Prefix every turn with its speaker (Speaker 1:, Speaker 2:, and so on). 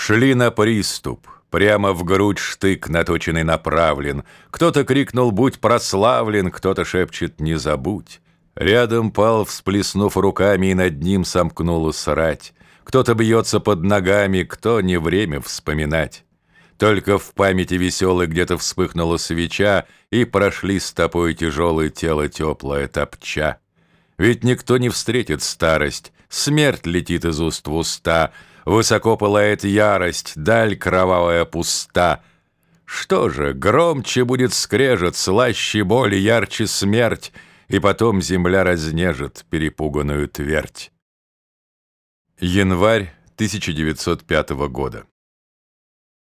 Speaker 1: Шли на приступ, прямо в грудь штык наточенный направлен. Кто-то крикнул: «Будь прославлен!», кто-то шепчет: «Не забудь!». Рядом пал, всплеснув руками, и над ним сомкнулась рать. Кто-то бьется под ногами, кто — не время вспоминать. Только в памяти веселой где-то вспыхнула свеча, и прошли стопой тяжелое тело теплое топча. Ведь никто не встретит старость, смерть летит из уст в уста, высоко пылает ярость, даль кровавая пуста. Что же, громче будет скрежет, слаще боль и ярче смерть, и потом земля разнежит перепуганную твердь. Январь 1905 года.